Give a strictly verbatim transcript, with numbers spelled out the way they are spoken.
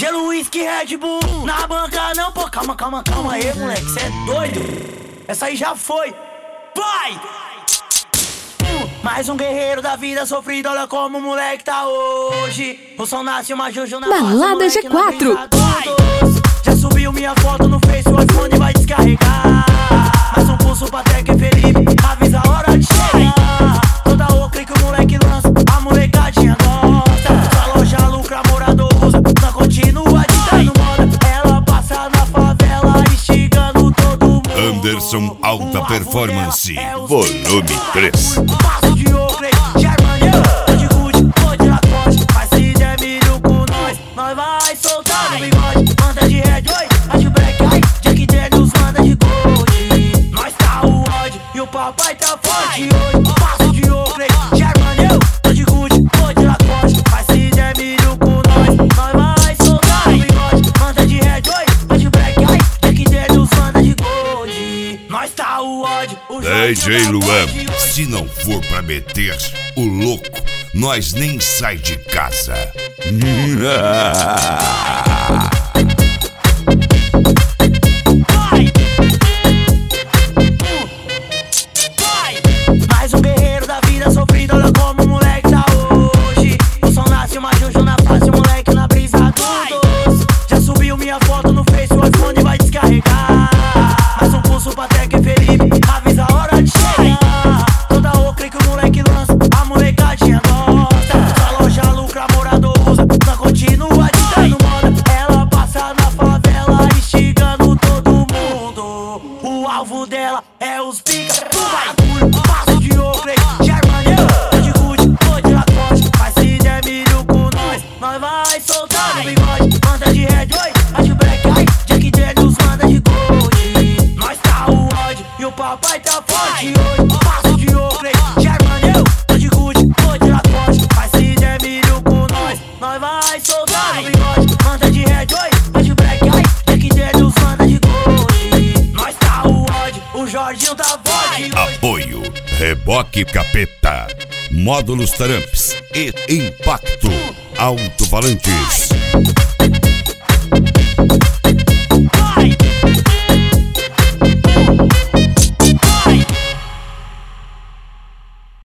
Gelo, whisky, Red Bull. Na banca não, pô, calma, calma, calma aí, moleque, cê é doido. Essa aí já foi. Vai! Mais um guerreiro da vida sofrido, olha como o moleque tá hoje. O som nasce uma juju na Balada G quatro. Já subiu minha foto no Face, o iPhone vai descarregar. Mais um pulso pra Tec e Felipe, avisa a hora de chegar. Toda ocre que o moleque lança, a molecadinha gosta. Sua loja lucra, morador usa, não continua ditando moda. Ela passa na favela, instigando todo mundo. Anderson Alta Performance, volume três. Passo de ocre, Germania, tô de Gucci, tô de Lacoste. Mas se der milho com nós, nós vai soltar no bigode. Manda de Red, oi, a de Black Eye, Jack Daniels manda de Gold. Nós tá o ódio e o papai tá forte hoje. Passo de ocre, Germania, tô de Gucci, tô de Lacoste. Mas se der milho com nós, nós vai soltar no bigode. Manda de Red, oi, a de Black Eye, Jack Daniels manda de Gold. Nós tá o ódio, o D J Luan, se não for pra meter o louco, nós nem sai de casa. Vai! Vai! Mais um guerreiro da vida sofrido, olha como o moleque tá hoje. O som nasce uma juju na face, o moleque na brisa do doce. Já subiu minha foto no Face, o iPhone vai descarregar. Mais um pulso pra Tec e Felipe, avisa a hora de chegar. Toda ocre que o moleque lança, a molecadinha gosta. Sua loja lucra, morador usa, não continua ditando moda. Ela passa na favela, instigando todo mundo. O alvo dela é os pica do bagulho. Passo de ocre, Germania, tô de Gucci, tô de Lacoste. Mas se der milho com nós, nós vai soltar no bigode. Manda de Red, oi, a de Black Eye, Jack Daniels manda de Gold. Nós tá o ódio e o papai tá forte hoje. Passo de ocre, Germania, tô de Gucci, tô de Lacoste. Mas se der milho com nós, nós vai soltar no bigode. Manda de Red, oi, a de Black Eye, Jack Daniels manda de Gold. Nós tá o ódio, o Jorginho tá forte hoje. Apoio Reboque Capeta, Módulos Taramps e Impacto Alto-Falantes.